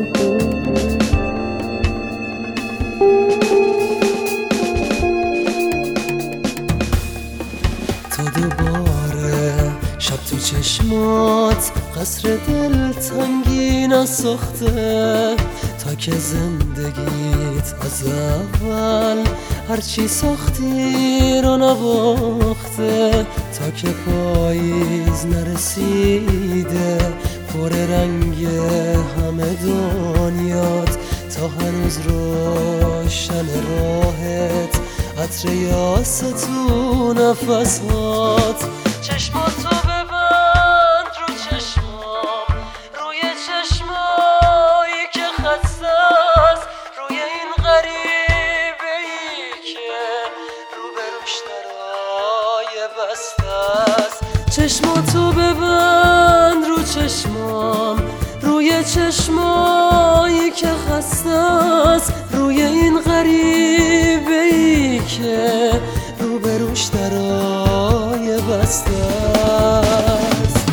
تا دوباره شب تو چشمات قصر دلتنگی نساخته، تا که زندگیت از اول هرچی ساختی رو نباخته، تا که پاییز نرسیده پر رنگ همه دنیات، تا هنوز روشن راهت عطر یاس تو نفسات. چشماتو ببند رو چشمام، روی چشمایی که خسته است، روی این غریبه ای که روبروش درای بسته است. چشماتو ببند رو چشمام، روی چشمایی که خسته است، روی این غریبه ای که روبروش درای بسته است.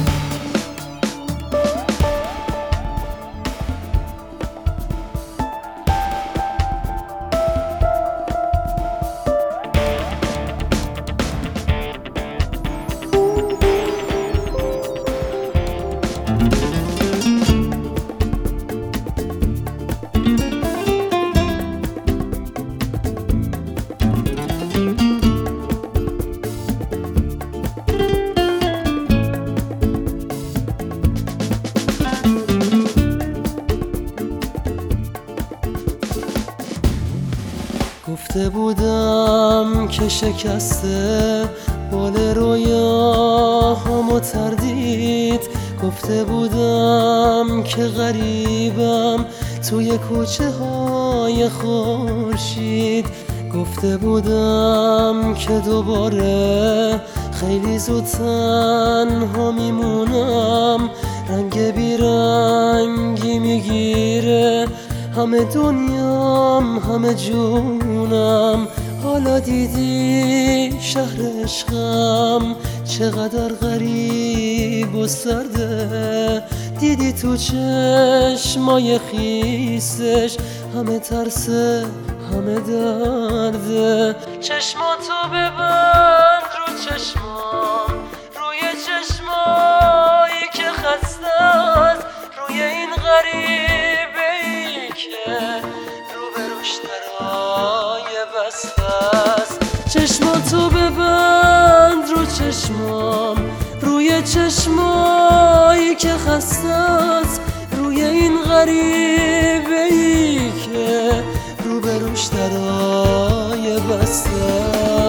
گفته بودم که شکسته بال رویاهامو تردید، گفته بودم که غریبم توی کوچه های خورشید، گفته بودم که دوباره خیلی زود تنها میمونم، رنگ بیرنگی میگیره همه دنیام همه جونم. حالا دیدی شهر عشقم چقدر غریب و سرده، دیدی تو چشمای خیسش همه ترسه همه درده. چشماتو ببند رو چشمام، روی چشمایی که خسته است، روی این غریبه ای که روبروش درای بسته است. چشماتو ببند رو چشمام، روی چشمایی که خسته است، روی این غریبه ای که روبروش درای بسته است.